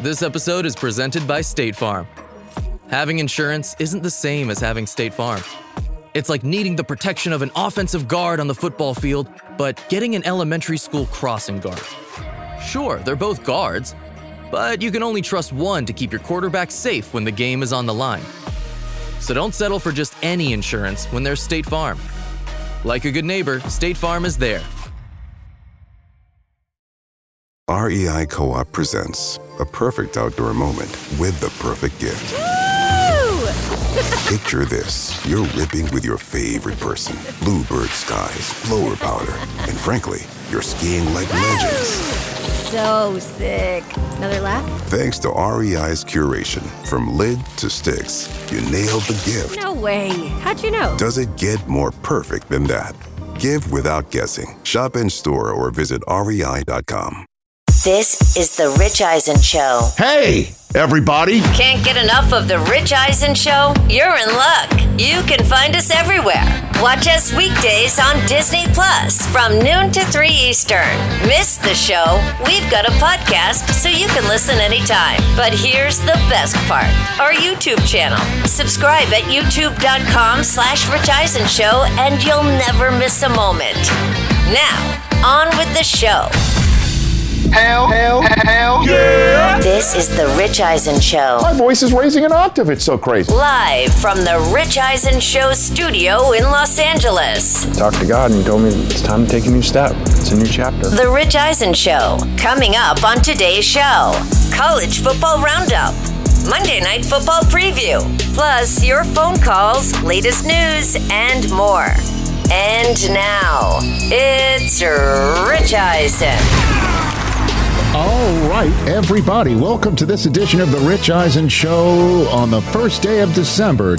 This episode is presented by State Farm. Having insurance isn't the same as having State Farm. It's like needing the protection of an offensive guard on the football field, but getting an elementary school crossing guard. Sure, they're both guards, but you can only trust one to keep your quarterback safe when the game is on the line. So don't settle for just any insurance when there's State Farm. Like a good neighbor, State Farm is there. REI Co-op presents a perfect outdoor moment with the perfect gift. Picture this. You're ripping with your favorite person. Bluebird skies, blower powder, and frankly, you're skiing like legends. So sick. Another lap? Thanks to REI's curation, from lid to sticks, you nailed the gift. No way. How'd you know? Does it get more perfect than that? Give without guessing. Shop in store or visit rei.com. This is The Rich Eisen Show. Hey, everybody. Can't get enough of The Rich Eisen Show? You're in luck. You can find us everywhere. Watch us weekdays on Disney Plus from noon to 3 Eastern. Miss the show? We've got a podcast so you can listen anytime. But here's the best part. Our YouTube channel. Subscribe at youtube.com/Rich Eisen Show and you'll never miss a moment. Now, on with the show. Hell yeah! This is The Rich Eisen Show. My voice is raising an octave. It's so crazy. Live from The Rich Eisen Show studio in Los Angeles. Talked to God and he told me it's time to take a new step. It's a new chapter. The Rich Eisen Show. Coming up on today's show. College football roundup. Monday Night Football preview. Plus your phone calls, latest news, and more. And now, it's Rich Eisen. All right, everybody, welcome to this edition of the Rich Eisen Show on the first day of December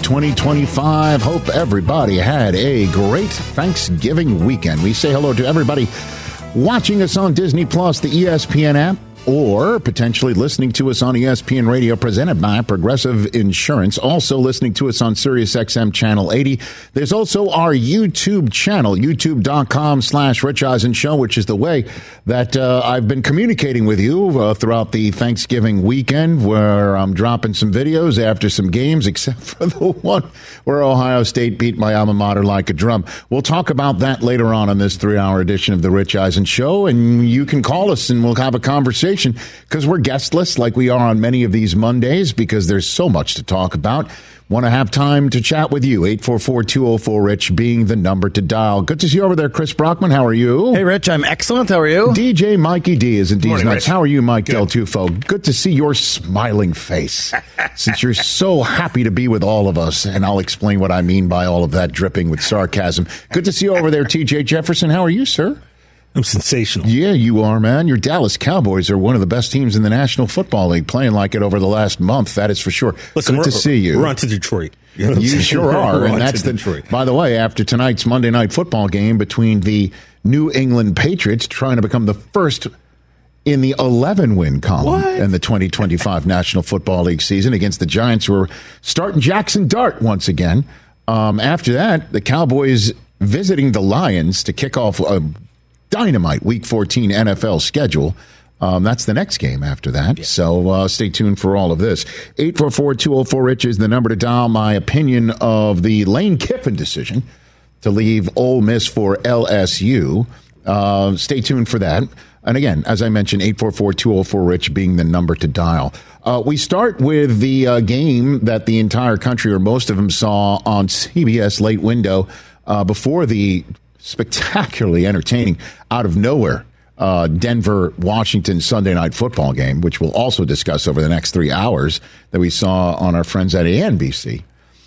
2025. Hope everybody had a great Thanksgiving weekend. We say hello to everybody watching us on Disney Plus, the ESPN app, or potentially listening to us on ESPN Radio presented by Progressive Insurance. Also listening to us on Sirius XM Channel 80. There's also our YouTube channel, youtube.com/Rich Eisen Show, which is the way that I've been communicating with you throughout the Thanksgiving weekend, where I'm dropping some videos after some games, except for the one where Ohio State beat my alma mater like a drum. We'll talk about that later on in this 3-hour edition of the Rich Eisen Show, and you can call us and we'll have a conversation, because we're guestless like we are on many of these Mondays, because there's so much to talk about. Want to have time to chat with you. 844-204-RICH being the number to dial. Good to see you over there, Chris Brockman. How are you? Hey, Rich. I'm excellent. How are you? DJ Mikey D is in D's Morning, Nuts. Rich. How are you, Mike Del Tufo? Good to see your smiling face, since you're so happy to be with all of us, and I'll explain what I mean by all of that dripping with sarcasm. Good to see you over there, TJ Jefferson. How are you, sir? I'm sensational. Yeah, you are, man. Your Dallas Cowboys are one of the best teams in the National Football League, playing like it over the last month. That is for sure. Listen, good to see you. We're on to Detroit. You know You sure are. And that's Detroit. By the way, after tonight's Monday Night Football game between the New England Patriots, trying to become the first in the 11-win column in the 2025 National Football League season against the Giants, who are starting Jackson Dart once again. After that, the Cowboys visiting the Lions to kick off a dynamite Week 14 NFL schedule. That's the next game after that. Yeah. So stay tuned for all of this. 844-204-RICH is the number to dial. My opinion of the Lane Kiffin decision to leave Ole Miss for LSU. Stay tuned for that. And again, as I mentioned, 844-204-RICH being the number to dial. We start with the game that the entire country, or most of them, saw on CBS late window before the spectacularly entertaining, out of nowhere, Denver-Washington Sunday Night Football game, which we'll also discuss over the next 3 hours, that we saw on our friends at ANBC.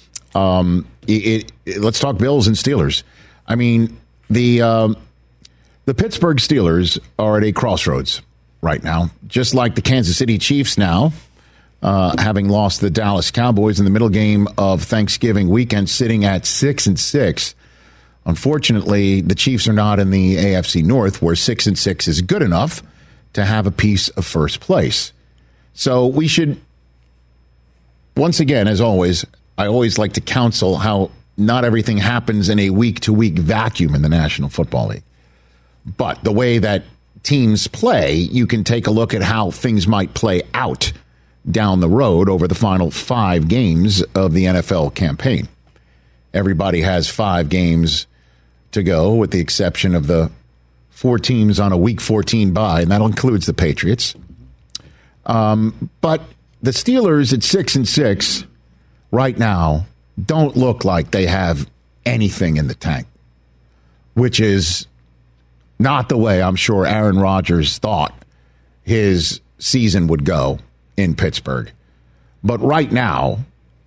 Let's talk Bills and Steelers. I mean, the Pittsburgh Steelers are at a crossroads right now, just like the Kansas City Chiefs now, having lost the Dallas Cowboys in the middle game of Thanksgiving weekend, sitting at 6-6. Unfortunately, the Chiefs are not in the AFC North, where 6-6 is good enough to have a piece of first place. So we should, once again, as always, I always like to counsel how not everything happens in a week-to-week vacuum in the National Football League. But the way that teams play, you can take a look at how things might play out down the road over the final 5 games of the NFL campaign. Everybody has 5 games to go, with the exception of the 4 teams on a Week 14 bye, and that includes the Patriots. But the Steelers at 6-6 right now don't look like they have anything in the tank, which is not the way I'm sure Aaron Rodgers thought his season would go in Pittsburgh. But right now,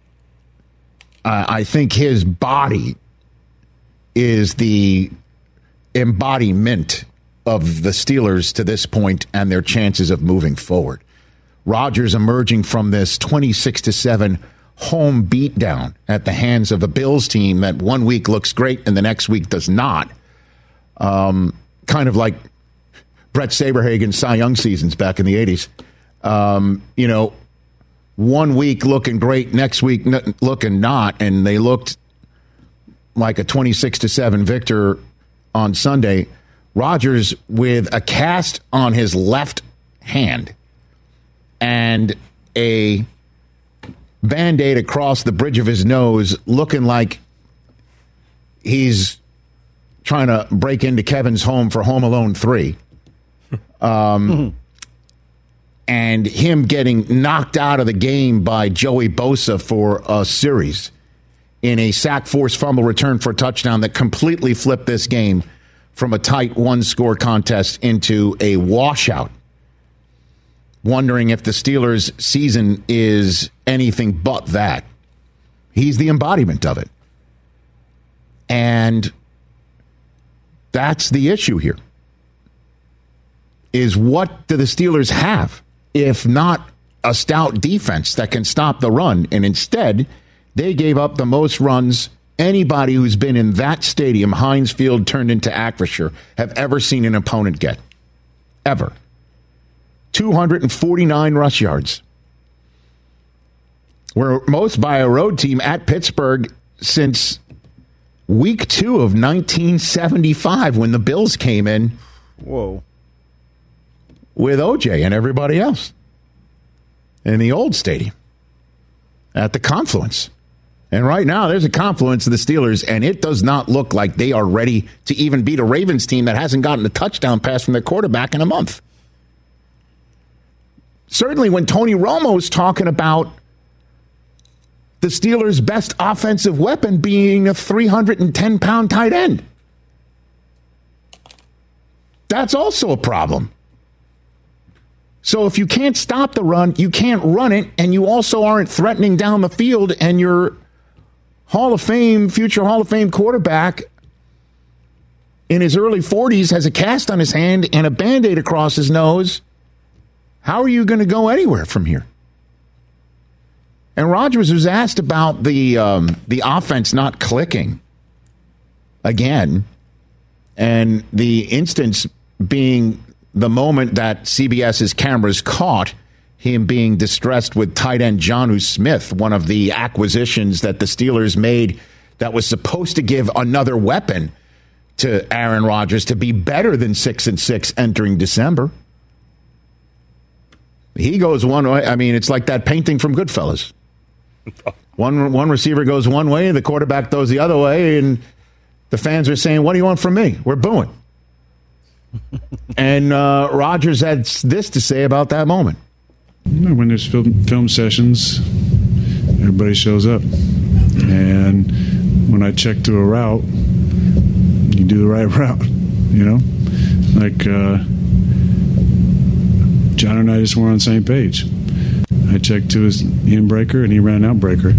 I think his body is the embodiment of the Steelers to this point and their chances of moving forward. Rodgers emerging from this 26-7 home beatdown at the hands of a Bills team that one week looks great and the next week does not. Kind of like Brett Saberhagen's Cy Young seasons back in the 80s. One week looking great, next week looking not, and they looked like a 26-7 victor on Sunday. Rodgers with a cast on his left hand and a Band-Aid across the bridge of his nose, looking like he's trying to break into Kevin's home for Home Alone 3. And him getting knocked out of the game by Joey Bosa for a series in a sack, force, fumble return for a touchdown that completely flipped this game from a tight 1-score contest into a washout. Wondering if the Steelers' season is anything but that. He's the embodiment of it. And that's the issue here. Is what do the Steelers have, if not a stout defense that can stop the run? And instead, they gave up the most runs anybody who's been in that stadium, Heinz Field turned into Acrisure, have ever seen an opponent get. Ever. 249 rush yards. Were most by a road team at Pittsburgh since week 2 of 1975 when the Bills came in. Whoa. With OJ and everybody else in the old stadium at the Confluence. And right now, there's a confluence of the Steelers, and it does not look like they are ready to even beat a Ravens team that hasn't gotten a touchdown pass from their quarterback in a month. Certainly when Tony Romo's talking about the Steelers' best offensive weapon being a 310-pound tight end. That's also a problem. So if you can't stop the run, you can't run it, and you also aren't threatening down the field, and your Hall of Fame, future Hall of Fame quarterback in his early 40s has a cast on his hand and a Band-Aid across his nose, how are you going to go anywhere from here? And Rodgers was asked about the offense not clicking again, and the instance being the moment that CBS's cameras caught him being distressed with tight end Jonnu Smith, one of the acquisitions that the Steelers made that was supposed to give another weapon to Aaron Rodgers to be better than 6-6 entering December. He goes one way. I mean, it's like that painting from Goodfellas. One receiver goes one way, the quarterback goes the other way, and the fans are saying, "What do you want from me?" We're booing. And Rodgers had this to say about that moment. When there's film sessions, everybody shows up. And when I check to a route, you do the right route, you know? Like, John and I just weren't on the same page. I checked to his in-breaker, and he ran out-breaker.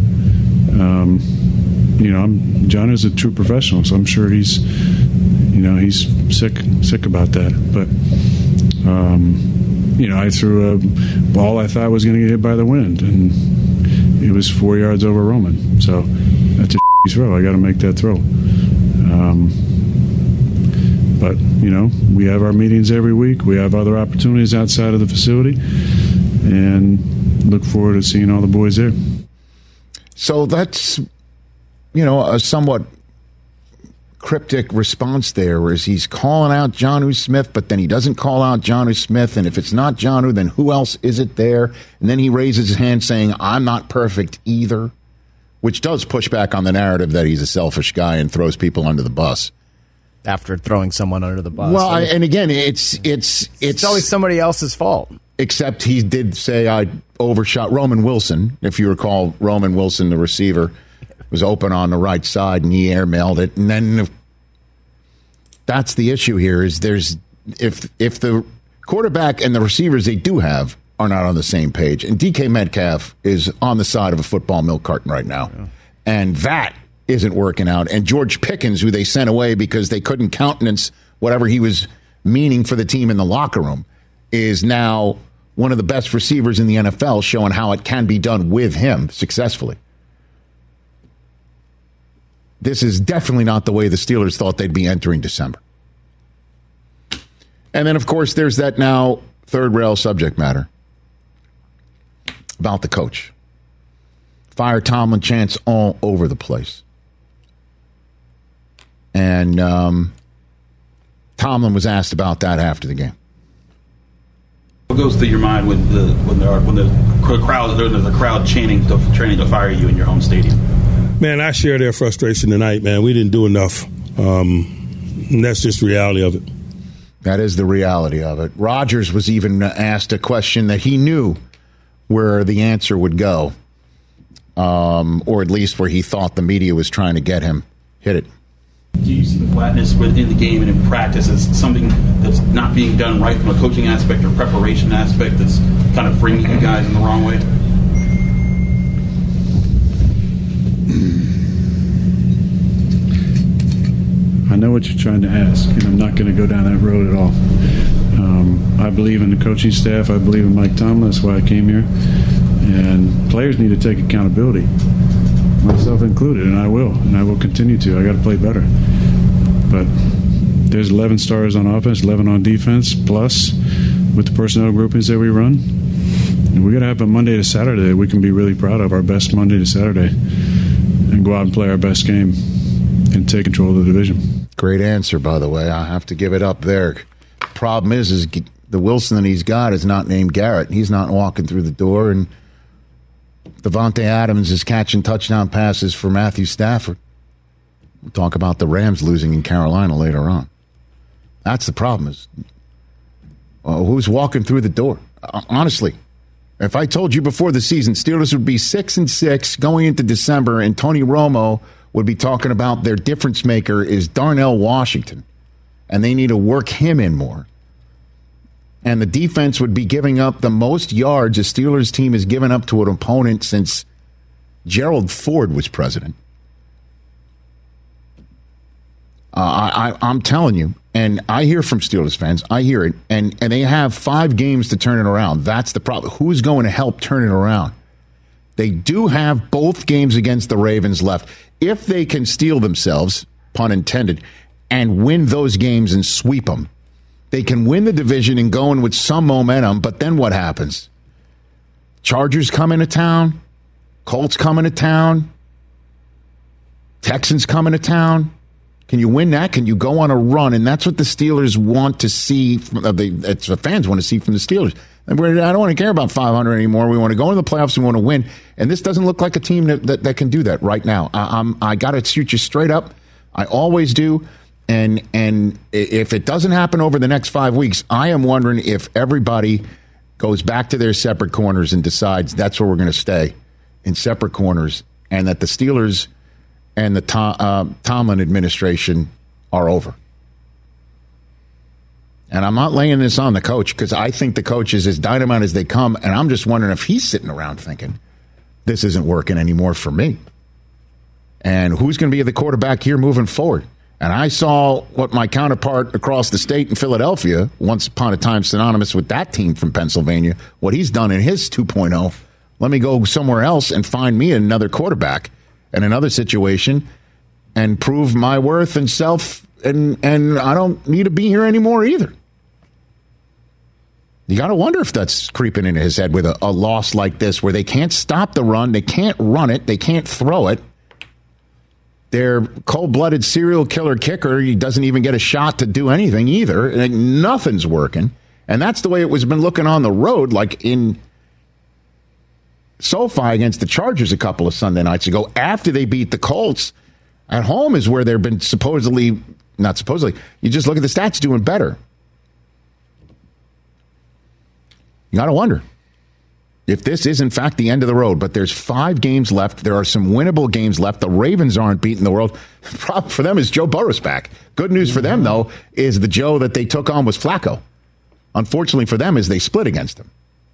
John is a true professional, so I'm sure he's sick about that. But, I threw a ball I thought was going to get hit by the wind, and it was 4 yards over Roman. So that's a throw. I got to make that throw. But, we have our meetings every week. We have other opportunities outside of the facility, and look forward to seeing all the boys there. So that's, a somewhat cryptic response there, where he's calling out Jonnu Smith, but then he doesn't call out Jonnu Smith. And if it's not Jonnu, then who else is it there? And then he raises his hand saying, I'm not perfect either, which does push back on the narrative that he's a selfish guy and throws people under the bus. After throwing someone under the bus. Well, and again, it's always somebody else's fault. Except he did say I overshot Roman Wilson. If you recall, Roman Wilson, the receiver, was open on the right side and he airmailed it. And then that's the issue here is if the quarterback and the receivers they do have are not on the same page, and DK Metcalf is on the side of a football milk carton right now, and that isn't working out. And George Pickens, who they sent away because they couldn't countenance whatever he was meaning for the team in the locker room, is now one of the best receivers in the NFL, showing how it can be done with him successfully. This is definitely not the way the Steelers thought they'd be entering December. And then, of course, there's that now third rail subject matter about the coach. Fire Tomlin chants all over the place. And Tomlin was asked about that after the game. What goes through your mind when the crowd chanting to fire you in your home stadium? Man, I share their frustration tonight, man. We didn't do enough. And that's just the reality of it. That is the reality of it. Rodgers was even asked a question that he knew where the answer would go, or at least where he thought the media was trying to get him. Hit it. Do you see the flatness within the game and in practice as something that's not being done right from a coaching aspect or preparation aspect that's kind of framing you guys in the wrong way? I know what you're trying to ask, and I'm not going to go down that road at all. I believe in the coaching staff. I believe in Mike Tomlin. That's why I came here. And players need to take accountability, myself included, and I will continue to. I got to play better. But there's 11 stars on offense, 11 on defense, plus with the personnel groupings that we run. And we got to have a Monday to Saturday that we can be really proud of, our best Monday to Saturday, and go out and play our best game and take control of the division. Great answer, by the way. I have to give it up there. Problem is the Wilson that he's got is not named Garrett. He's not walking through the door, and Devontae Adams is catching touchdown passes for Matthew Stafford. We'll talk about the Rams losing in Carolina later on. That's the problem is who's walking through the door. Honestly, if I told you before the season Steelers would be 6-6 going into December and Tony Romo would be talking about their difference maker is Darnell Washington, and they need to work him in more. And the defense would be giving up the most yards a Steelers team has given up to an opponent since Gerald Ford was president. I'm telling you, and I hear from Steelers fans, I hear it, and they have 5 games to turn it around. That's the problem. Who's going to help turn it around? They do have both games against the Ravens left. If they can steel themselves, pun intended, and win those games and sweep them, they can win the division and go in with some momentum, but then what happens? Chargers come into town. Colts come into town. Texans come into town. Can you win that? Can you go on a run? And that's what the Steelers want to see. It's the fans want to see from the Steelers. I don't want to care about 500 anymore. We want to go into the playoffs. We want to win. And this doesn't look like a team that can do that right now. I got to shoot you straight up. I always do. And if it doesn't happen over the next 5 weeks, I am wondering if everybody goes back to their separate corners and decides that's where we're going to stay, in separate corners, and that the Steelers and the Tomlin administration are over. And I'm not laying this on the coach because I think the coach is as dynamite as they come, and I'm just wondering if he's sitting around thinking, this isn't working anymore for me. And who's going to be the quarterback here moving forward? And I saw what my counterpart across the state in Philadelphia, once upon a time synonymous with that team from Pennsylvania, what he's done in his 2.0. Let me go somewhere else and find me another quarterback in another situation and prove my worth and self, and I don't need to be here anymore either. You got to wonder if that's creeping into his head with a loss like this where they can't stop the run, they can't run it, they can't throw it. Their cold-blooded serial killer kicker, he doesn't even get a shot to do anything either. Like, nothing's working. And that's the way it was been looking on the road, like in SoFi against the Chargers a couple of Sunday nights ago. After they beat the Colts, at home is where they've been not supposedly, you just look at the stats doing better. You got to wonder if this is, in fact, the end of the road. But there's 5 games left. There are some winnable games left. The Ravens aren't beating the world. The problem for them is Joe Burrow's back. Good news for them, though, is the Joe that they took on was Flacco. Unfortunately for them is they split against him.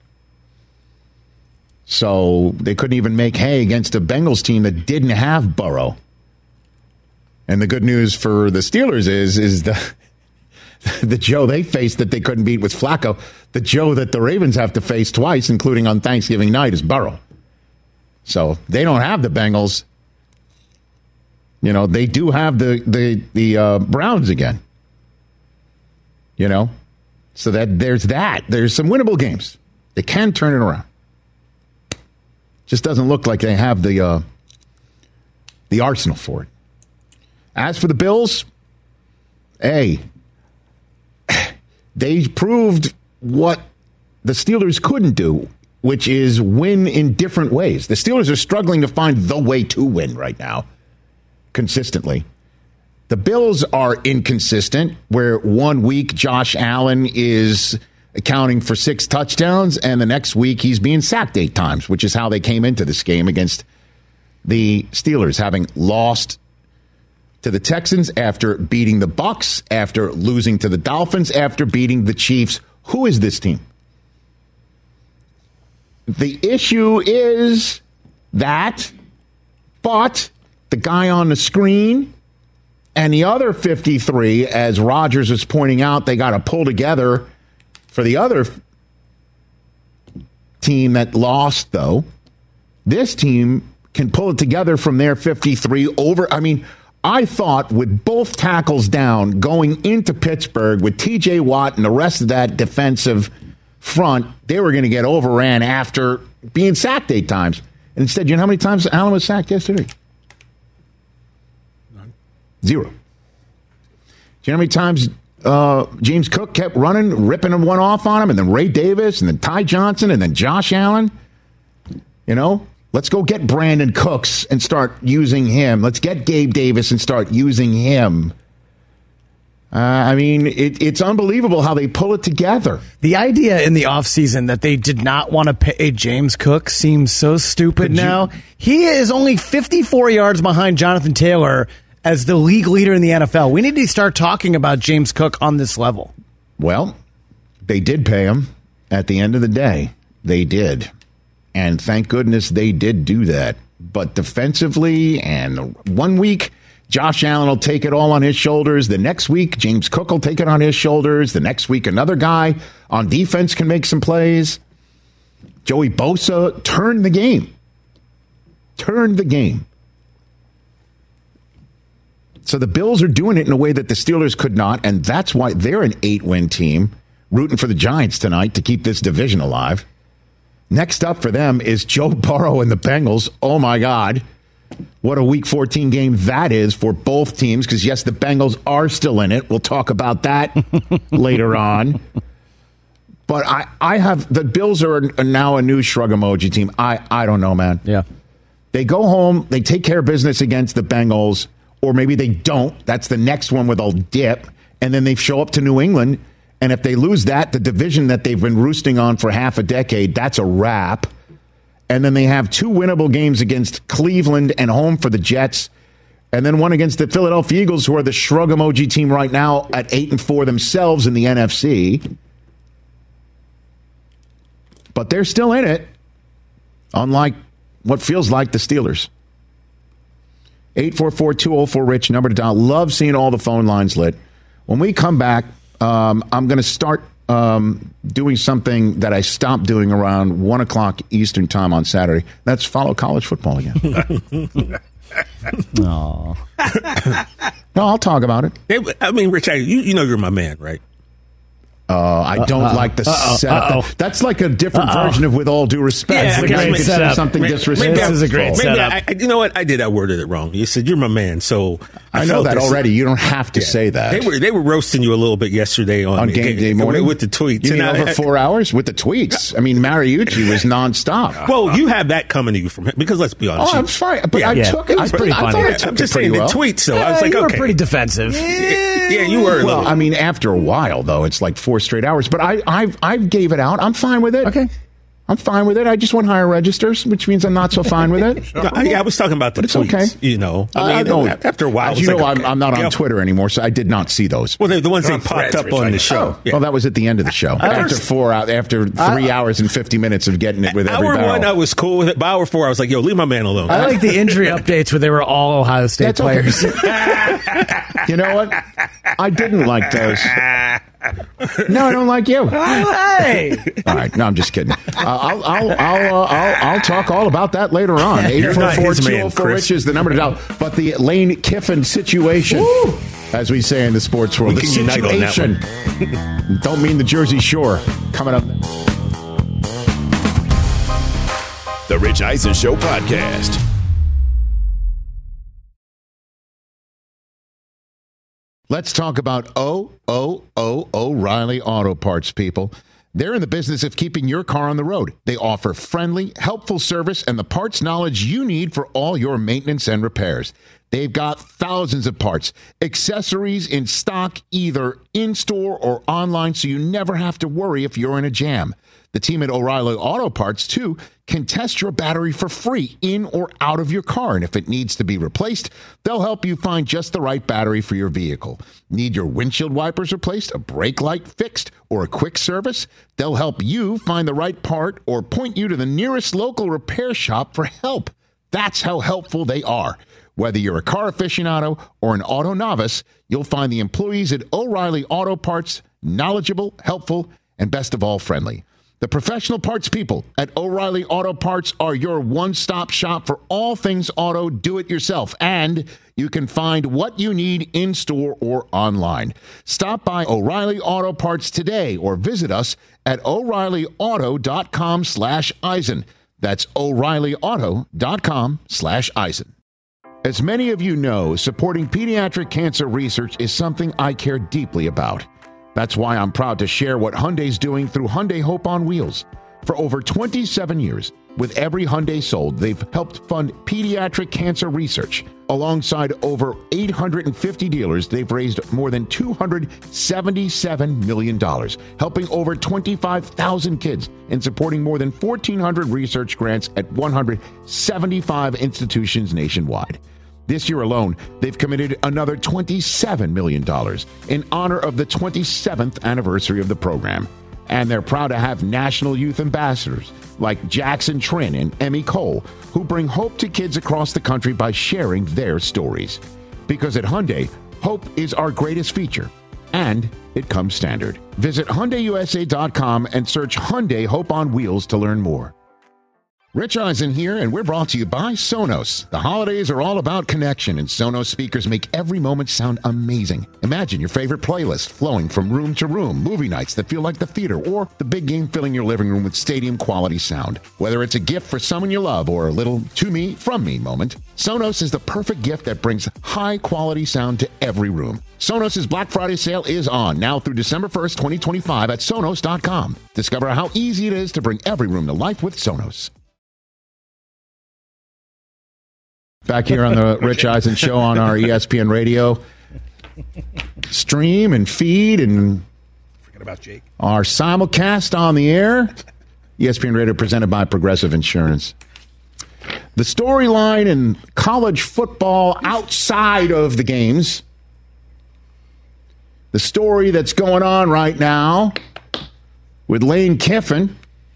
So they couldn't even make hay against a Bengals team that didn't have Burrow. And the good news for the Steelers is the Joe they faced that they couldn't beat was Flacco. The Joe that the Ravens have to face twice, including on Thanksgiving night, is Burrow. So they don't have the Bengals. You know, they do have the Browns again. You know, so that there's that. There's some winnable games. They can turn it around. Just doesn't look like they have the arsenal for it. As for the Bills, hey, they proved what the Steelers couldn't do, which is win in different ways. The Steelers are struggling to find the way to win right now, consistently. The Bills are inconsistent, where 1 week Josh Allen is accounting for 6 touchdowns, and the next week he's being sacked 8 times, which is how they came into this game against the Steelers, having lost to the Texans, after beating the Bucs, after losing to the Dolphins, after beating the Chiefs. Who is this team? The issue is that, but the guy on the screen and the other 53, as Rodgers was pointing out, they got to pull together for the other team that lost, though. This team can pull it together from their 53 over. I mean, I thought with both tackles down going into Pittsburgh with T.J. Watt and the rest of that defensive front, they were going to get overran after being sacked 8 times. And instead, you know how many times Allen was sacked yesterday? None. 0. Do you know how many times James Cook kept running, ripping one off on him, and then Ray Davis, and then Ty Johnson, and then Josh Allen? You know? Let's go get Brandon Cooks and start using him. Let's get Gabe Davis and start using him. I mean, it's unbelievable how they pull it together. The idea in the offseason that they did not want to pay James Cook seems so stupid now. He is only 54 yards behind Jonathan Taylor as the league leader in the NFL. We need to start talking about James Cook on this level. Well, they did pay him at the end of the day. They did. And thank goodness they did do that. But defensively, and 1 week, Josh Allen will take it all on his shoulders. The next week, James Cook will take it on his shoulders. The next week, another guy on defense can make some plays. Joey Bosa turned the game. Turned the game. So the Bills are doing it in a way that the Steelers could not, and that's why they're an 8-win team, rooting for the Giants tonight to keep this division alive. Next up for them is Joe Burrow and the Bengals. Oh, my God. What a Week 14 game that is for both teams, because, yes, the Bengals are still in it. We'll talk about that later on. But I have – the Bills are now a new shrug emoji team. I don't know, man. Yeah. They go home. They take care of business against the Bengals, or maybe they don't. That's the next one where they'll dip. And then they show up to New England. And if they lose that, the division that they've been roosting on for half a decade, that's a wrap. And then they have 2 winnable games against Cleveland and home for the Jets. And then one against the Philadelphia Eagles, who are the shrug emoji team right now at 8-4 themselves in the NFC. But they're still in it, unlike what feels like the Steelers. 844-204-RICH, number to dial. Love seeing all the phone lines lit. When we come back, I'm going to start doing something that I stopped doing around 1 o'clock Eastern time on Saturday. That's follow college football again. No, I'll talk about it. I mean, Rich, you know you're my man, right? I don't like the setup. That's like a different version of "With All Due Respect." Yeah, Like I could say something disrespectful. This is a great setup. You know what? I worded it wrong. You said you're my man, so I know that already. You don't have to say that. They were roasting you a little bit yesterday on game day morning with the tweets. You mean over 4 hours with the tweets? I mean, Mariucci was nonstop. Well, you have that coming to you from him because let's be honest. Oh, I'm fine, but I took it. It was pretty funny. I'm just saying the tweets, though. I was like, you okay, were pretty defensive. Yeah, you were. Well, I mean, after a while, though, it's like 4 straight hours. But I gave it out. I'm fine with it. Okay. I'm fine with it. I just want higher registers, which means I'm not so fine with it. I was talking about the tweets. Okay. You know, I mean, after a while, as you know, I'm not on Twitter anymore, so I did not see those. Well, the ones that popped up on the show. Well, that was at the end of the show. After 3 hours and 50 minutes of getting it with every barrel. Hour 1, I was cool with it. By hour 4, I was like, yo, leave my man alone. I like the injury updates where they were all Ohio State players. You know what? I didn't like those. No, I don't like you. Hey. All right. No, I'm just kidding. I'll talk all about that later on. 844-204-RICH is the number to dial. But the Lane Kiffin situation, as we say in the sports world, the situation. Don't mean the Jersey Shore. Coming up. The Rich Eisen Show podcast. Let's talk about O'Reilly Auto Parts, people. They're in the business of keeping your car on the road. They offer friendly, helpful service and the parts knowledge you need for all your maintenance and repairs. They've got thousands of parts, accessories in stock, either in-store or online, so you never have to worry if you're in a jam. The team at O'Reilly Auto Parts, too, can test your battery for free in or out of your car. And if it needs to be replaced, they'll help you find just the right battery for your vehicle. Need your windshield wipers replaced, a brake light fixed, or a quick service? They'll help you find the right part or point you to the nearest local repair shop for help. That's how helpful they are. Whether you're a car aficionado or an auto novice, you'll find the employees at O'Reilly Auto Parts knowledgeable, helpful, and best of all, friendly. The professional parts people at O'Reilly Auto Parts are your one-stop shop for all things auto do-it-yourself, and you can find what you need in-store or online. Stop by O'Reilly Auto Parts today or visit us at O'ReillyAuto.com/Eisen. That's O'ReillyAuto.com/Eisen. As many of you know, supporting pediatric cancer research is something I care deeply about. That's why I'm proud to share what Hyundai's doing through Hyundai Hope on Wheels. For over 27 years, with every Hyundai sold, they've helped fund pediatric cancer research. Alongside over 850 dealers, they've raised more than $277 million, helping over 25,000 kids and supporting more than 1,400 research grants at 175 institutions nationwide. This year alone, they've committed another $27 million in honor of the 27th anniversary of the program. And they're proud to have national youth ambassadors like Jackson Trin and Emmy Cole, who bring hope to kids across the country by sharing their stories. Because at Hyundai, hope is our greatest feature, and it comes standard. Visit HyundaiUSA.com and search Hyundai Hope on Wheels to learn more. Rich Eisen here, and we're brought to you by Sonos. The holidays are all about connection, and Sonos speakers make every moment sound amazing. Imagine your favorite playlist flowing from room to room, movie nights that feel like the theater, or the big game filling your living room with stadium-quality sound. Whether it's a gift for someone you love or a little to me, from me moment, Sonos is the perfect gift that brings high-quality sound to every room. Sonos' Black Friday sale is on now through December 1st, 2025 at Sonos.com. Discover how easy it is to bring every room to life with Sonos. Back here on the Rich Eisen Show on our ESPN Radio stream and feed, and forget about Jake. Our simulcast on the air. ESPN Radio presented by Progressive Insurance. The storyline in college football outside of the games, the story that's going on right now with Lane Kiffin,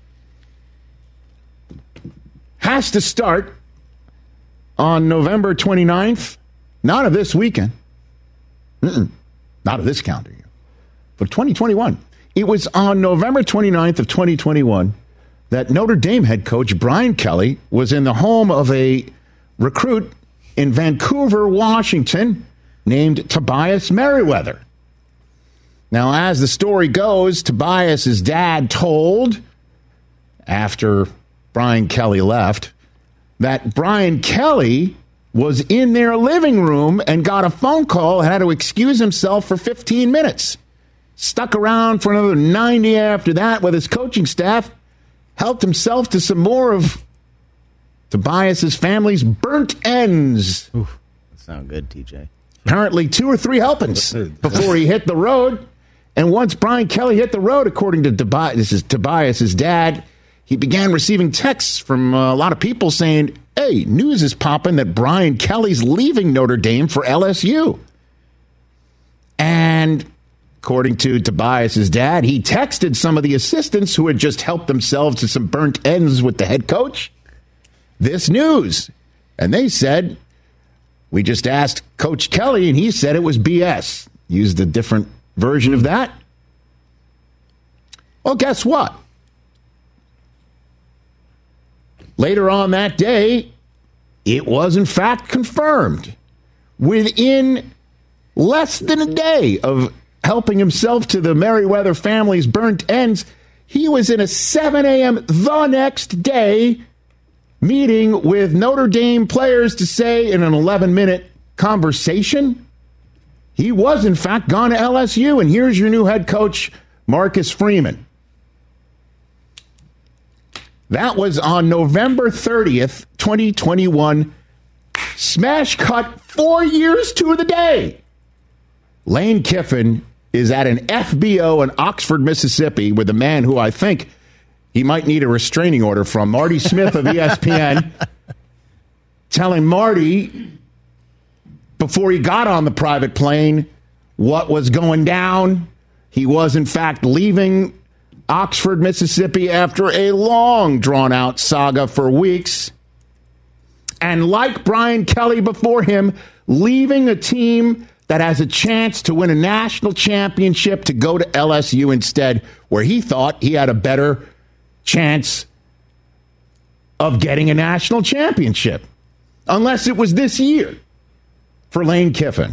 has to start on November 29th, not of this weekend, not of this calendar year, but 2021. It was on November 29th of 2021 that Notre Dame head coach Brian Kelly was in the home of a recruit in Vancouver, Washington, named Tobias Merriweather. Now, as the story goes, Tobias's dad told, after Brian Kelly left, that Brian Kelly was in their living room and got a phone call and had to excuse himself for 15 minutes. Stuck around for another 90 after that with his coaching staff, helped himself to some more of Tobias's family's burnt ends. Oof, that sounds good, TJ. Apparently 2 or 3 helpings before he hit the road. And once Brian Kelly hit the road, according to Tobias's dad, he began receiving texts from a lot of people saying, hey, news is popping that Brian Kelly's leaving Notre Dame for LSU. And according to Tobias's dad, he texted some of the assistants who had just helped themselves to some burnt ends with the head coach this news. And they said, we just asked Coach Kelly, and he said it was BS. Used a different version of that. Well, guess what? Later on that day, it was in fact confirmed. Within less than a day of helping himself to the Merriweather family's burnt ends, he was in a 7 a.m. the next day meeting with Notre Dame players to say in an 11-minute conversation, he was in fact gone to LSU, and here's your new head coach, Marcus Freeman. That was on November 30th, 2021. Smash cut 4 years to the day. Lane Kiffin is at an FBO in Oxford, Mississippi, with a man who I think he might need a restraining order from, Marty Smith of ESPN, telling Marty, before he got on the private plane, what was going down. He was, in fact, leaving Oxford, Mississippi after a long, drawn-out saga for weeks. And like Brian Kelly before him, leaving a team that has a chance to win a national championship to go to LSU instead, where he thought he had a better chance of getting a national championship. Unless it was this year for Lane Kiffin.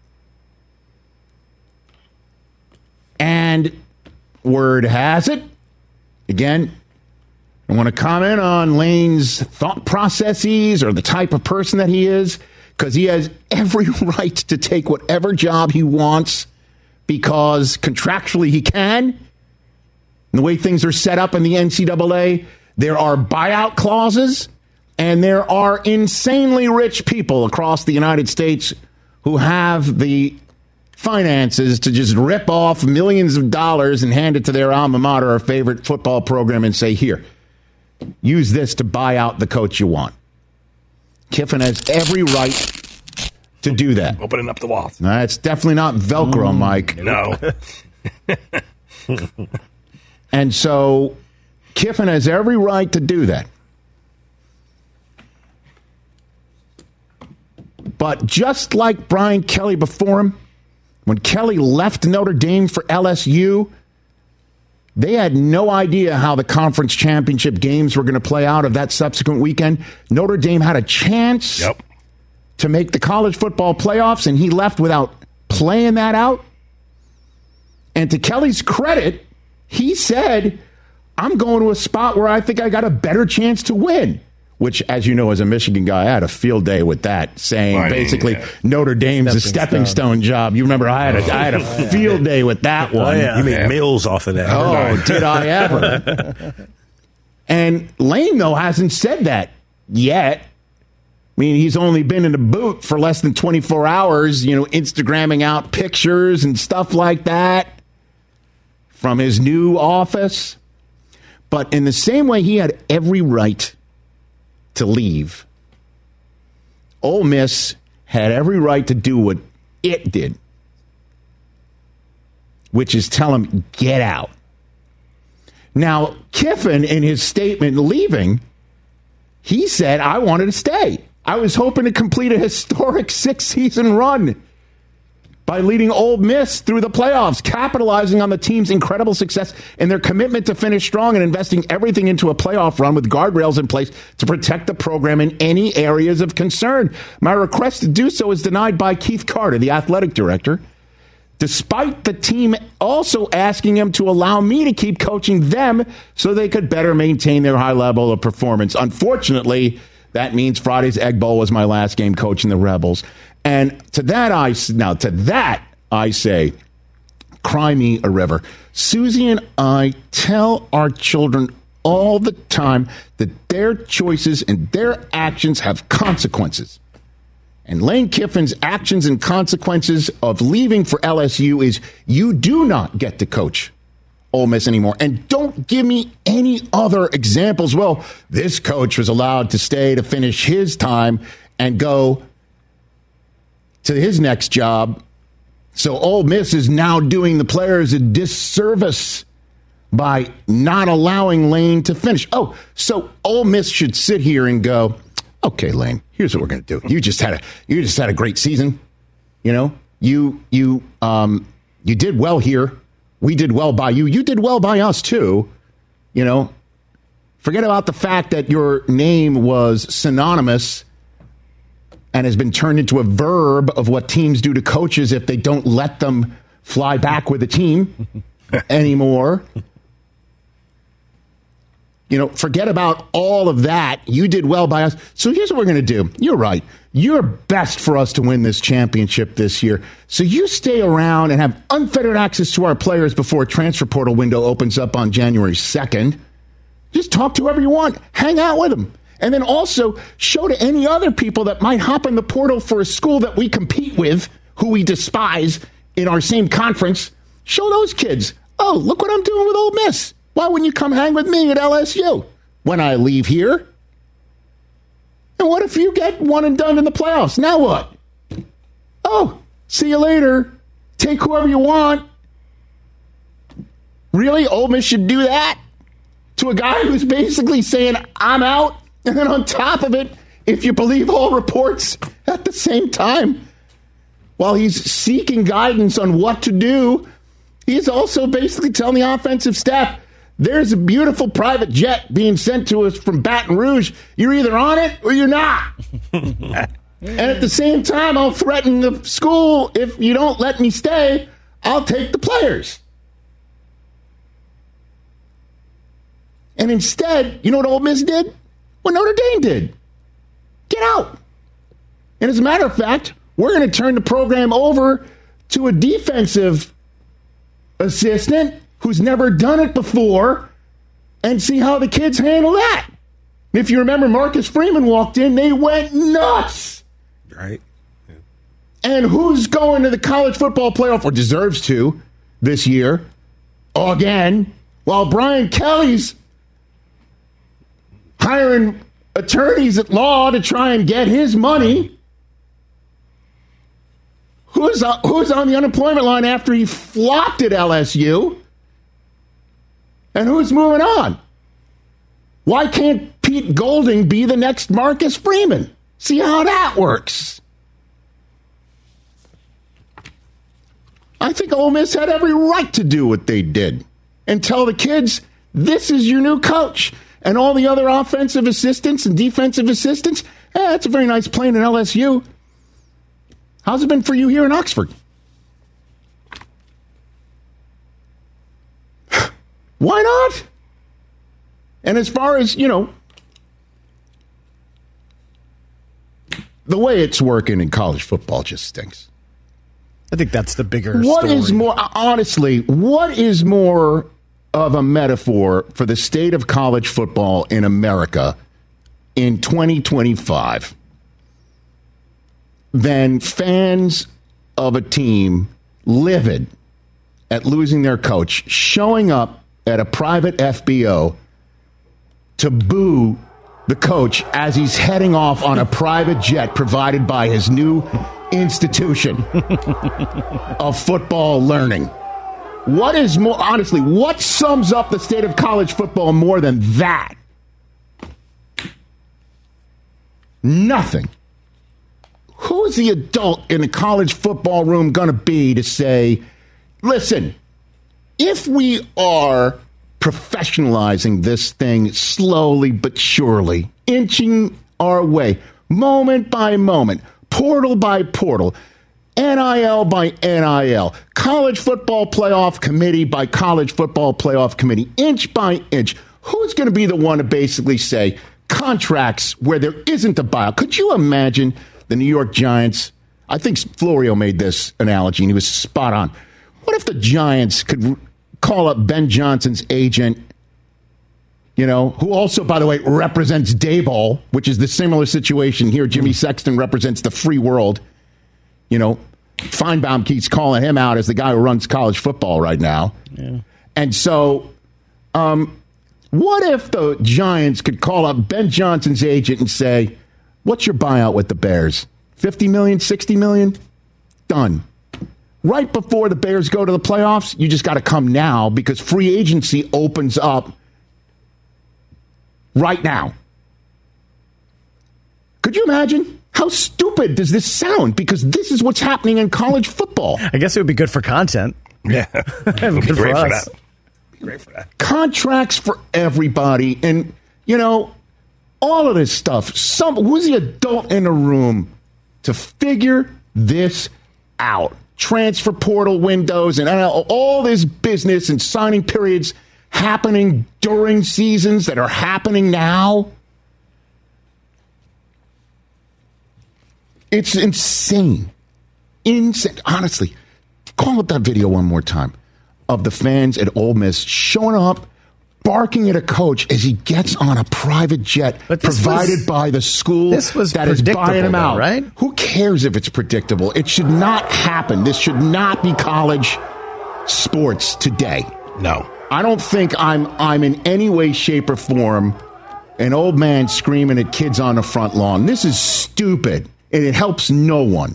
And word has it, again, I want to comment on Lane's thought processes or the type of person that he is, because he has every right to take whatever job he wants because contractually he can. And the way things are set up in the NCAA, there are buyout clauses, and there are insanely rich people across the United States who have the finances to just rip off millions of dollars and hand it to their alma mater or favorite football program and say, here, use this to buy out the coach you want. Kiffin has every right to do that. Opening up the walls. It's definitely not Velcro, Mike. No. And so Kiffin has every right to do that. But just like Brian Kelly before him, when Kelly left Notre Dame for LSU, they had no idea how the conference championship games were going to play out of that subsequent weekend. Notre Dame had a chance to make the college football playoffs, and he left without playing that out. And to Kelly's credit, he said, I'm going to a spot where I think I got a better chance to win. Which, as you know, as a Michigan guy, I had a field day with that, saying basically Notre Dame's a stepping stone job. You remember I had a field day with that one. You made meals off of that. Oh, did I ever? And Lane, though, hasn't said that yet. I mean, he's only been in the boot for less than 24 hours, Instagramming out pictures and stuff like that from his new office. But in the same way he had every right to leave, Ole Miss had every right to do what it did, which is tell him, get out. Now, Kiffin, in his statement leaving, he said, I wanted to stay. I was hoping to complete a historic 6-season run by leading Ole Miss through the playoffs, capitalizing on the team's incredible success and their commitment to finish strong and investing everything into a playoff run with guardrails in place to protect the program in any areas of concern. My request to do so is denied by Keith Carter, the athletic director. despite the team also asking him to allow me to keep coaching them so they could better maintain their high level of performance. Unfortunately, that means Friday's Egg Bowl was my last game coaching the Rebels. And to that I say, cry me a river. Susie and I tell our children all the time that their choices and their actions have consequences. And Lane Kiffin's actions and consequences of leaving for LSU is you do not get to coach Ole Miss anymore. And don't give me any other examples. Well, this coach was allowed to stay to finish his time and go to his next job. So Ole Miss is now doing the players a disservice by not allowing Lane to finish. Oh, so Ole Miss should sit here and go, okay, Lane, here's what we're going to do. You just had a great season. You know, you did well here. We did well by you. You did well by us, too. You know, forget about the fact that your name was synonymous and has been turned into a verb of what teams do to coaches if they don't let them fly back with the team anymore. You know, forget about all of that. You did well by us. So here's what we're going to do. You're right. You're best for us to win this championship this year. So you stay around and have unfettered access to our players before a transfer portal window opens up on January 2nd. Just talk to whoever you want. Hang out with them. And then also show to any other people that might hop in the portal for a school that we compete with, who we despise in our same conference. Show those kids, oh, look what I'm doing with Ole Miss. Why wouldn't you come hang with me at LSU when I leave here? And what if you get one and done in the playoffs? Now what? Oh, see you later. Take whoever you want. Really? Ole Miss should do that to a guy who's basically saying, I'm out? And then on top of it, if you believe all reports at the same time, while he's seeking guidance on what to do, he's also basically telling the offensive staff, there's a beautiful private jet being sent to us from Baton Rouge. You're either on it or you're not. And at the same time, I'll threaten the school. If you don't let me stay, I'll take the players. And instead, you know what Ole Miss did? What Notre Dame did. Get out. And as a matter of fact, we're going to turn the program over to a defensive assistant who's never done it before and see how the kids handle that. If you remember, Marcus Freeman walked in, they went nuts. Right. Yeah. And who's going to the college football playoff, or deserves to, this year? Again, while Brian Kelly's hiring attorneys at law to try and get his money. Who's on the unemployment line after he flopped at LSU? And who's moving on? Why can't Pete Golding be the next Marcus Freeman? See how that works. I think Ole Miss had every right to do what they did and tell the kids, this is your new coach. And all the other offensive assistants and defensive assistants, that's a very nice plane in LSU. How's it been for you here in Oxford? Why not? And as far as, you know, the way it's working in college football just stinks. I think that's the bigger What story. is more, honestly, what is more of a metaphor for the state of college football in America in 2025 than fans of a team livid at losing their coach showing up at a private FBO to boo the coach as he's heading off on a private jet provided by his new institution of football learning? What is more, honestly, what sums up the state of college football more than that? Nothing. Who's the adult in the college football room going to be to say, listen, if we are professionalizing this thing slowly but surely, inching our way, moment by moment, portal by portal, NIL by NIL, college football playoff committee by college football playoff committee, inch by inch. Who's going to be the one to basically say contracts where there isn't a buyout? Could you imagine the New York Giants? I think Florio made this analogy, and he was spot on. What if the Giants could call up Ben Johnson's agent, who also, by the way, represents Daboll, which is the similar situation here. Jimmy Sexton represents the free world. Feinbaum keeps calling him out as the guy who runs college football right now. Yeah. And so what if the Giants could call up Ben Johnson's agent and say, what's your buyout with the Bears? $50 million, $60 million? Done. Right before the Bears go to the playoffs, you just got to come now because free agency opens up right now. Could you imagine? How stupid does this sound? Because this is what's happening in college football. I guess it would be good for content. Yeah. Good for great us. for that. Great for that. Contracts for everybody. And, all of this stuff. Who's the adult in the room to figure this out? Transfer portal windows and all this business and signing periods happening during seasons that are happening now. It's insane. Insane. Honestly, call up that video one more time of the fans at Ole Miss showing up, barking at a coach as he gets on a private jet provided by the school that is buying him out. Right? Who cares if it's predictable? It should not happen. This should not be college sports today. No. I don't think I'm in any way, shape, or form an old man screaming at kids on the front lawn. This is stupid. And it helps no one.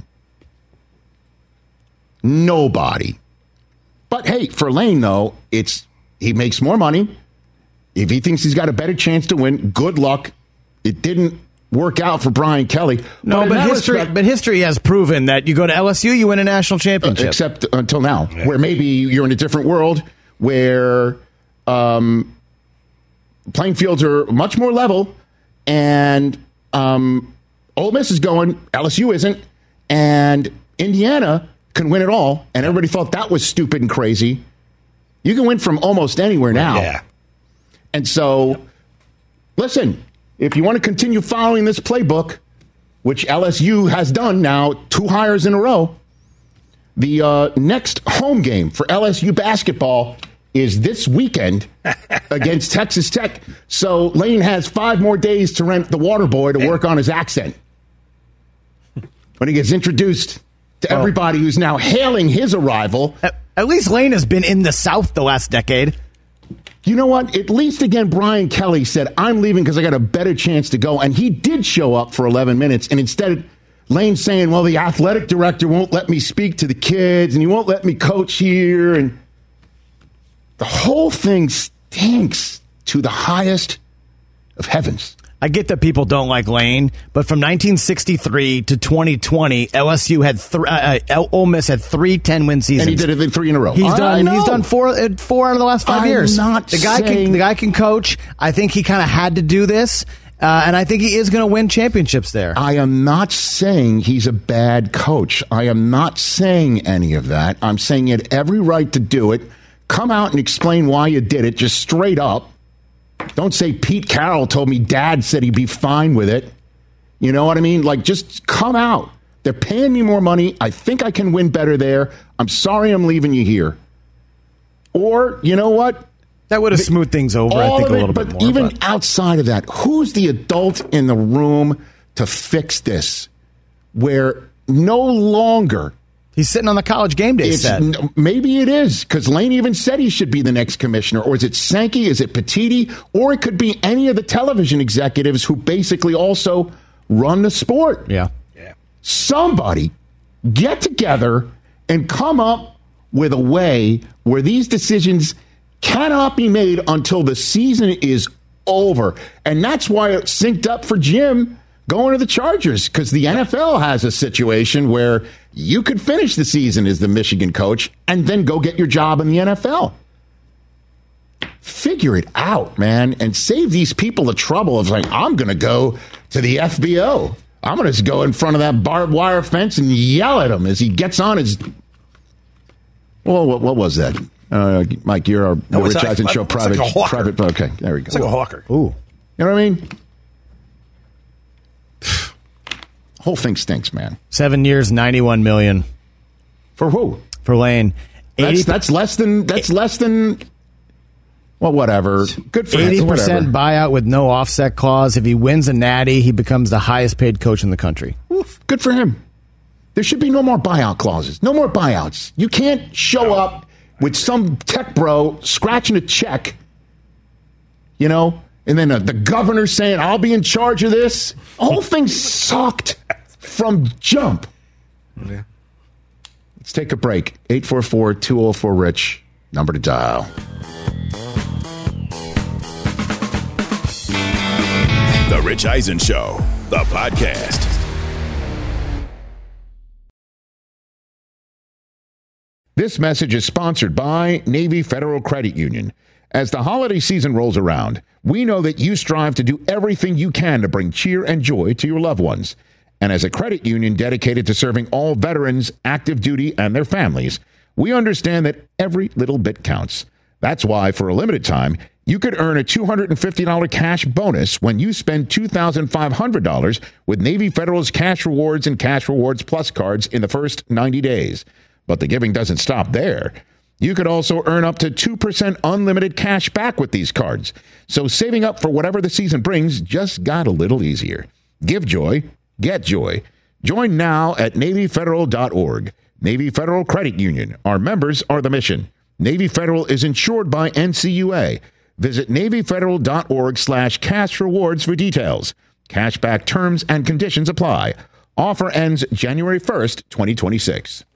Nobody. But hey, for Lane, though, he makes more money. If he thinks he's got a better chance to win, good luck. It didn't work out for Brian Kelly. No, but history has proven that you go to LSU, you win a national championship. Except until now, where maybe you're in a different world where playing fields are much more level and Ole Miss is going, LSU isn't, and Indiana can win it all, and everybody thought that was stupid and crazy. You can win from almost anywhere now. Yeah. And so, listen, if you want to continue following this playbook, which LSU has done now 2 hires in a row, the next home game for LSU basketball is this weekend against Texas Tech. So Lane has 5 more days to rent the water boy to work on his accent when he gets introduced to everybody who's now hailing his arrival. At least Lane has been in the South the last decade. You know what? At least, again, Brian Kelly said, I'm leaving because I got a better chance to go. And he did show up for 11 minutes. And instead, Lane saying, well, the athletic director won't let me speak to the kids and he won't let me coach here. And the whole thing stinks to the highest of heavens. I get that people don't like Lane, but from 1963 to 2020, LSU had Ole Miss had 3 10-win seasons, and he did it in 3 in a row. He's done 4 out of the last 5 years. The guy can coach. I think he kind of had to do this, and I think he is going to win championships there. I am not saying he's a bad coach. I am not saying any of that. I'm saying he had every right to do it. Come out and explain why you did it, just straight up. Don't say Pete Carroll told me Dad said he'd be fine with it. You know what I mean? Like, just come out. They're paying me more money. I think I can win better there. I'm sorry I'm leaving you here. Or, you know what? That would have smoothed things over, I think, a little bit more. But even outside of that, who's the adult in the room to fix this? Where no longer... He's sitting on the college game day set. Maybe it is, because Lane even said he should be the next commissioner. Or is it Sankey? Is it Petitti? Or it could be any of the television executives who basically also run the sport. Yeah. Somebody get together and come up with a way where these decisions cannot be made until the season is over. And that's why it synced up for Jim going to the Chargers, because the NFL has a situation where you could finish the season as the Michigan coach and then go get your job in the NFL. Figure it out, man, and save these people the trouble of like, I'm going to go to the FBO. I'm going to go in front of that barbed wire fence and yell at him as he gets on his... Well, what was that? Mike, you're our Rich Eisen Show private. Okay, there we go. It's like a hawker. Ooh. You know what I mean? Whole thing stinks, man. 7 years, $91 million. For who? For Lane. That's less than. Well, whatever. Good for 80% buyout with no offset clause. If he wins a natty, he becomes the highest paid coach in the country. Oof, good for him. There should be no more buyout clauses. No more buyouts. You can't show up with some tech bro scratching a check, and then the governor saying, I'll be in charge of this. The whole thing sucked from jump. Yeah. Let's take a break. 844-204-RICH. Number to dial. The Rich Eisen Show, the podcast. This message is sponsored by Navy Federal Credit Union. As the holiday season rolls around, we know that you strive to do everything you can to bring cheer and joy to your loved ones. And as a credit union dedicated to serving all veterans, active duty, and their families, we understand that every little bit counts. That's why, for a limited time, you could earn a $250 cash bonus when you spend $2,500 with Navy Federal's Cash Rewards and Cash Rewards Plus cards in the first 90 days. But the giving doesn't stop there. You could also earn up to 2% unlimited cash back with these cards. So saving up for whatever the season brings just got a little easier. Give joy, get joy. Join now at NavyFederal.org. Navy Federal Credit Union. Our members are the mission. Navy Federal is insured by NCUA. Visit NavyFederal.org/cash rewards for details. Cashback terms and conditions apply. Offer ends January 1st, 2026.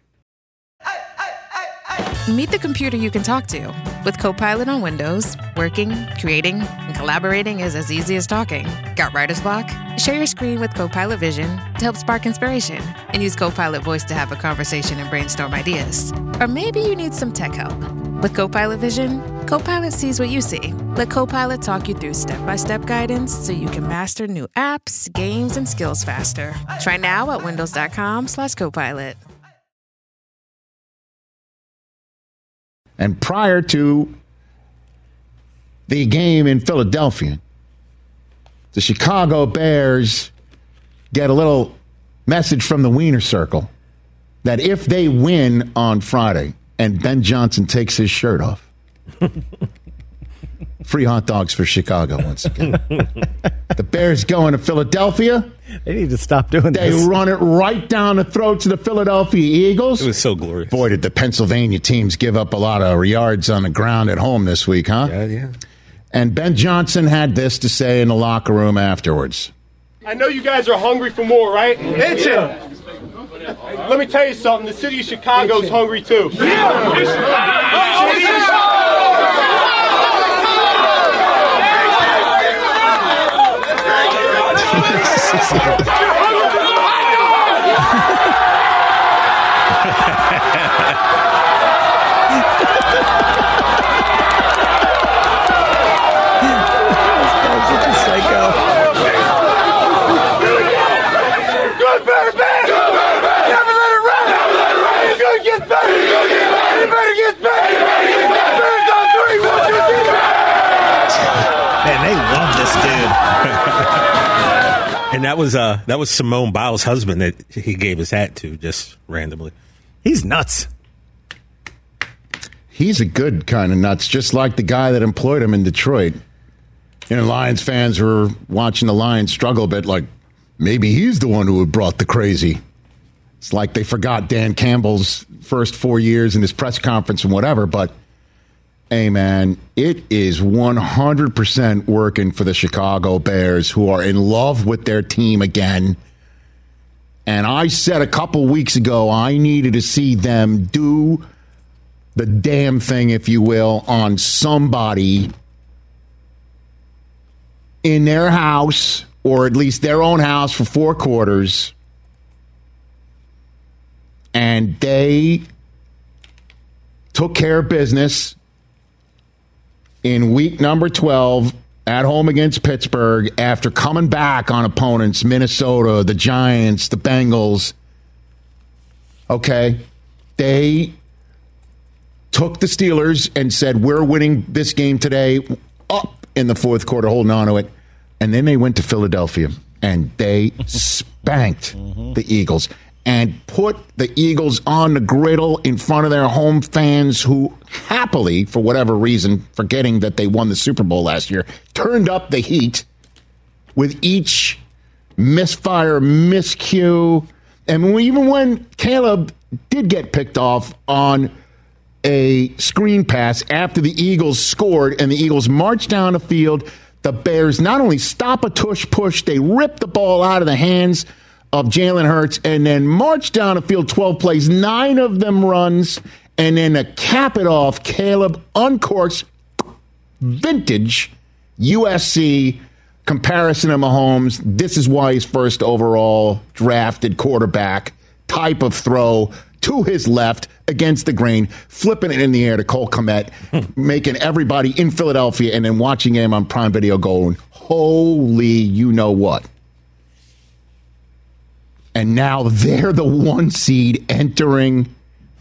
Meet the computer you can talk to. With Copilot on Windows, working, creating, and collaborating is as easy as talking. Got writer's block? Share your screen with Copilot Vision to help spark inspiration, and use Copilot Voice to have a conversation and brainstorm ideas. Or maybe you need some tech help. With Copilot Vision, Copilot sees what you see. Let Copilot talk you through step-by-step guidance so you can master new apps, games, and skills faster. Try now at windows.com/Copilot. And prior to the game in Philadelphia, the Chicago Bears get a little message from the Wiener Circle that if they win on Friday and Ben Johnson takes his shirt off, free hot dogs for Chicago once again. The Bears going to Philadelphia. They need to stop doing this. They run it right down the throats of the Philadelphia Eagles. It was so glorious. Boy, did the Pennsylvania teams give up a lot of yards on the ground at home this week, huh? Yeah. And Ben Johnson had this to say in the locker room afterwards. I know you guys are hungry for more, right? It's him. Let me tell you something. The city of Chicago's hungry, too. Man, they love this dude. And that was Simone Biles' husband that he gave his hat to just randomly. He's nuts. He's a good kind of nuts, just like the guy that employed him in Detroit. Lions fans were watching the Lions struggle a bit, like maybe he's the one who had brought the crazy. It's like they forgot Dan Campbell's first 4 years in his press conference and whatever, but hey, man, it is 100% working for the Chicago Bears, who are in love with their team again. And I said a couple weeks ago I needed to see them do the damn thing, if you will, on somebody in their house, or at least their own house, for 4 quarters. And they took care of business in week number 12 at home against Pittsburgh after coming back on opponents, Minnesota, the Giants, the Bengals. Okay, they took the Steelers and said, we're winning this game today, up in the fourth quarter, holding on to it. And then they went to Philadelphia, and they spanked the Eagles and put the Eagles on the griddle in front of their home fans who happily, for whatever reason, forgetting that they won the Super Bowl last year, turned up the heat with each misfire, miscue. And even when Caleb did get picked off on a screen pass after the Eagles scored and the Eagles marched down the field, the Bears not only stop a tush push, they rip the ball out of the hands of Jalen Hurts and then march down the field 12 plays, 9 of them runs, and then to cap it off, Caleb uncorks vintage USC comparison of Mahomes. This is why he's first overall drafted quarterback type of throw to his left against the grain, flipping it in the air to Cole Kmet, making everybody in Philadelphia and then watching him on Prime Video going, holy you know what. And now they're the 1 seed entering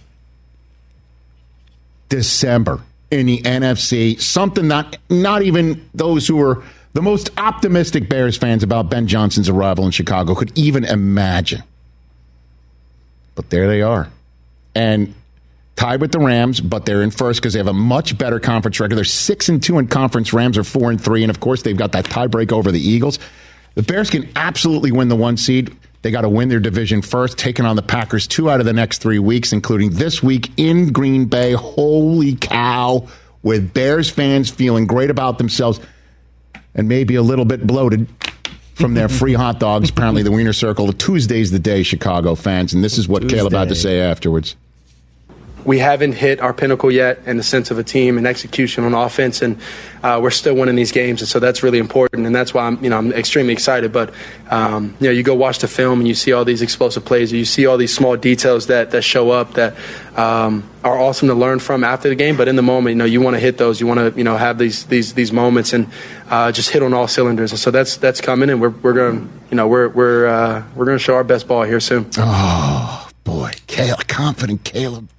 December in the NFC. Something not even those who are the most optimistic Bears fans about Ben Johnson's arrival in Chicago could even imagine. But there they are. And tied with the Rams, but they're in first because they have a much better conference record. They're 6-2 in conference. Rams are 4-3. And, of course, they've got that tiebreak over the Eagles. The Bears can absolutely win the 1 seed. They got to win their division first, taking on the Packers 2 out of the next 3 weeks, including this week in Green Bay. Holy cow, with Bears fans feeling great about themselves and maybe a little bit bloated from their free hot dogs, apparently the Wiener Circle. Tuesday's the day, Chicago fans, and this is what Caleb had to say afterwards. We haven't hit our pinnacle yet in the sense of a team and execution on offense, and we're still winning these games, and so that's really important, and that's why I'm extremely excited. But you go watch the film and you see all these explosive plays, you see all these small details that show up that are awesome to learn from after the game. But in the moment, you want to hit those, you want to have these moments and just hit on all cylinders. And so that's coming, and we're going to show our best ball here soon. Oh boy, Caleb, confident Caleb.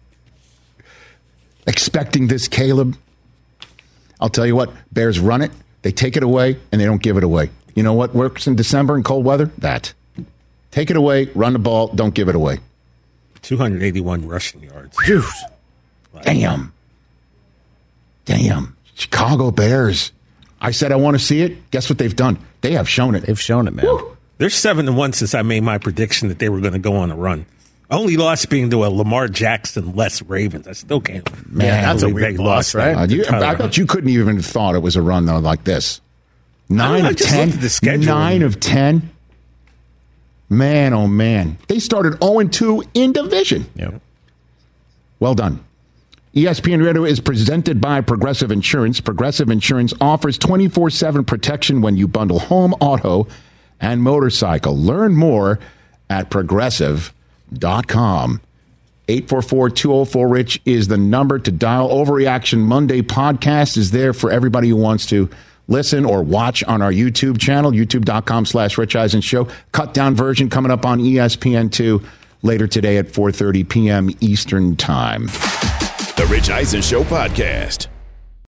Expecting this, Caleb. I'll tell you what, Bears run it, they take it away, and they don't give it away. You know what works in December in cold weather? That. Take it away, run the ball, don't give it away. 281 rushing yards. Dude. Damn. Chicago Bears. I said I want to see it. Guess what they've done? They have shown it. They've shown it, man. Woo. They're 7-1 since I made my prediction that they were going to go on a run. Only loss being to a Lamar Jackson-less Ravens. I still can't. Man, that's a weird loss, right? I bet you couldn't even thought it was a run, though, like this. 9 of 10. 9 of 10. Man, oh, man. They started 0-2 in division. Yep. Well done. ESPN Radio is presented by Progressive Insurance. Progressive Insurance offers 24/7 protection when you bundle home, auto, and motorcycle. Learn more at progressive.com. 844-204-RICH is the number to dial. Overreaction Monday podcast is there for everybody who wants to listen or watch on our YouTube channel, youtube.com/Rich Eisen Show. Cut down version coming up on ESPN2 later today at 4:30 p.m. Eastern Time. The Rich Eisen Show podcast.